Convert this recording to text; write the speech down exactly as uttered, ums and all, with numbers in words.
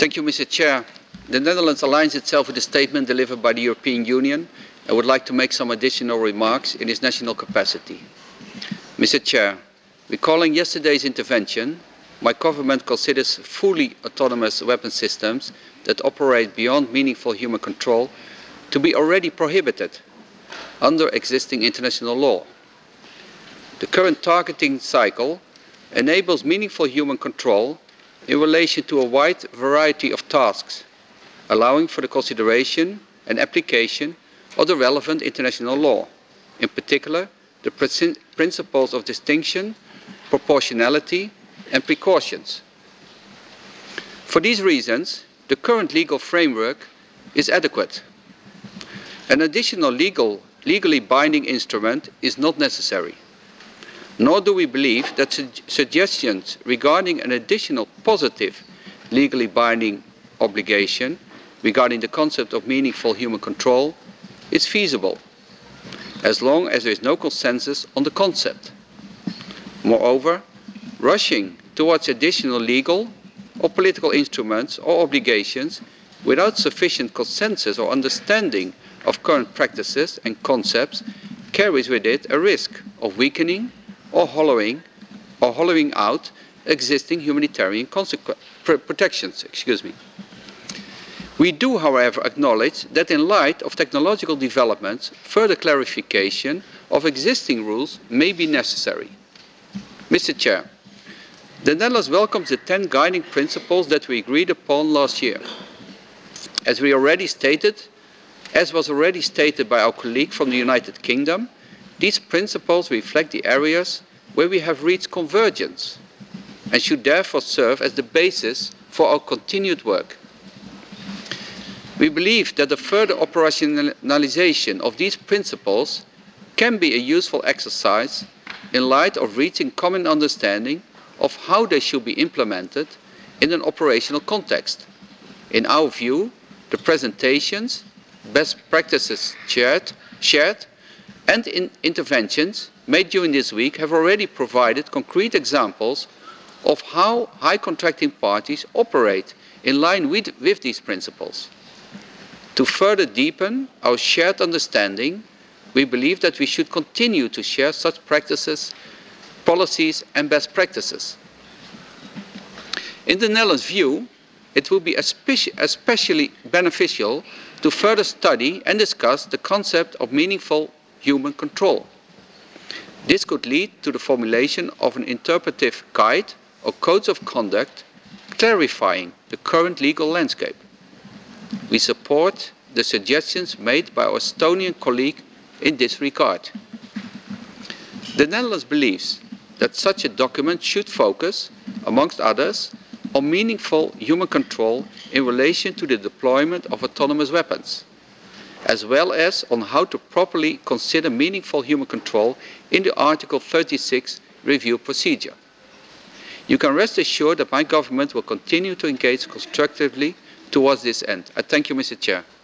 Thank you, Mister Chair. The Netherlands aligns itself with the statement delivered by the European Union and would like to make some additional remarks in its national capacity. Mister Chair, recalling yesterday's intervention, my government considers fully autonomous weapon systems that operate beyond meaningful human control to be already prohibited under existing international law. The current targeting cycle enables meaningful human control in relation to a wide variety of tasks, allowing for the consideration and application of the relevant international law, in particular the principles of distinction, proportionality and precautions. For these reasons, the current legal framework is adequate. An additional legal, legally binding instrument is not necessary. Nor do we believe that su suggestions regarding an additional positive legally binding obligation regarding the concept of meaningful human control is feasible, as long as there is no consensus on the concept. Moreover, rushing towards additional legal or political instruments or obligations without sufficient consensus or understanding of current practices and concepts carries with it a risk of weakening or hollowing, or hollowing out existing humanitarian protections. Excuse me. We do, however, acknowledge that in light of technological developments, further clarification of existing rules may be necessary. Mister Chair, the Netherlands welcomes the ten guiding principles that we agreed upon last year. As we already stated, as was already stated by our colleague from the United Kingdom, these principles reflect the areas where we have reached convergence and should therefore serve as the basis for our continued work. We believe that the further operationalization of these principles can be a useful exercise in light of reaching common understanding of how they should be implemented in an operational context. In our view, the presentations, best practices shared, shared and in interventions made during this week have already provided concrete examples of how high contracting parties operate in line with, with these principles. To further deepen our shared understanding, we believe that we should continue to share such practices, policies and best practices. In the Netherlands' view, it will be especially beneficial to further study and discuss the concept of meaningful human control. This could lead to the formulation of an interpretive guide or codes of conduct clarifying the current legal landscape. We support the suggestions made by our Estonian colleague in this regard. The Netherlands believes that such a document should focus, amongst others, on meaningful human control in relation to the deployment of autonomous weapons, as well as on how to properly consider meaningful human control in the Article thirty-six review procedure. You can rest assured that my government will continue to engage constructively towards this end. I thank you, Mister Chair.